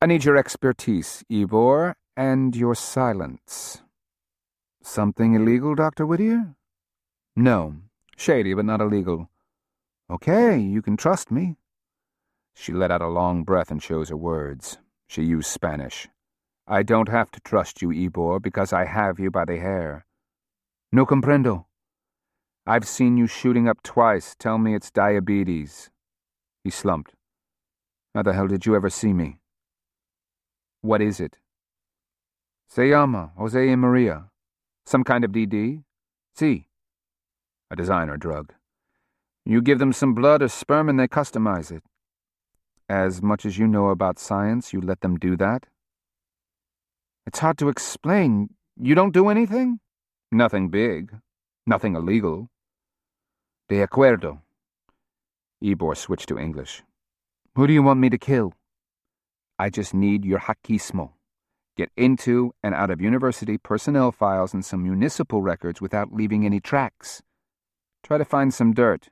I need your expertise, Ybor, and your silence. Something illegal, Dr. Whittier? No. Shady, but not illegal. Okay, you can trust me. She let out a long breath and chose her words. She used Spanish. I don't have to trust you, Ybor, because I have you by the hair. No comprendo. I've seen you shooting up twice. Tell me it's diabetes. He slumped. How the hell did you ever see me? What is it? Se llama Jose y Maria. Some kind of DD? Si. A designer drug. You give them some blood or sperm and they customize it. As much as you know about science, you let them do that? It's hard to explain. You don't do anything? Nothing big. Nothing illegal. De acuerdo. Ybor switched to English. Who do you want me to kill? I just need your hackismo. Get into and out of university personnel files and some municipal records without leaving any tracks. Try to find some dirt.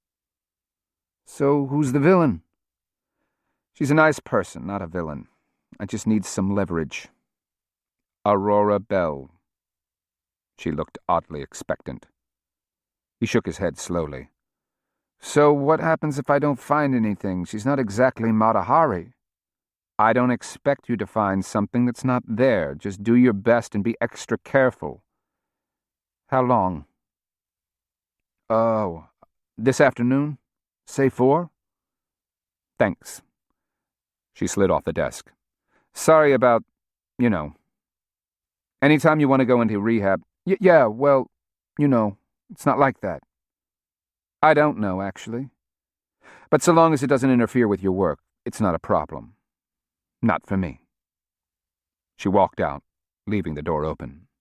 So who's the villain? She's a nice person, not a villain. I just need some leverage. Aurora Bell. She looked oddly expectant. He shook his head slowly. So what happens if I don't find anything? She's not exactly Mata Hari. I don't expect you to find something that's not there. Just do your best and be extra careful. How long? Oh, this afternoon? Say 4? Thanks. She slid off the desk. Sorry about, Anytime you want to go into rehab. Yeah, well, it's not like that. I don't know, actually. But so long as it doesn't interfere with your work, it's not a problem. Not for me. She walked out, leaving the door open.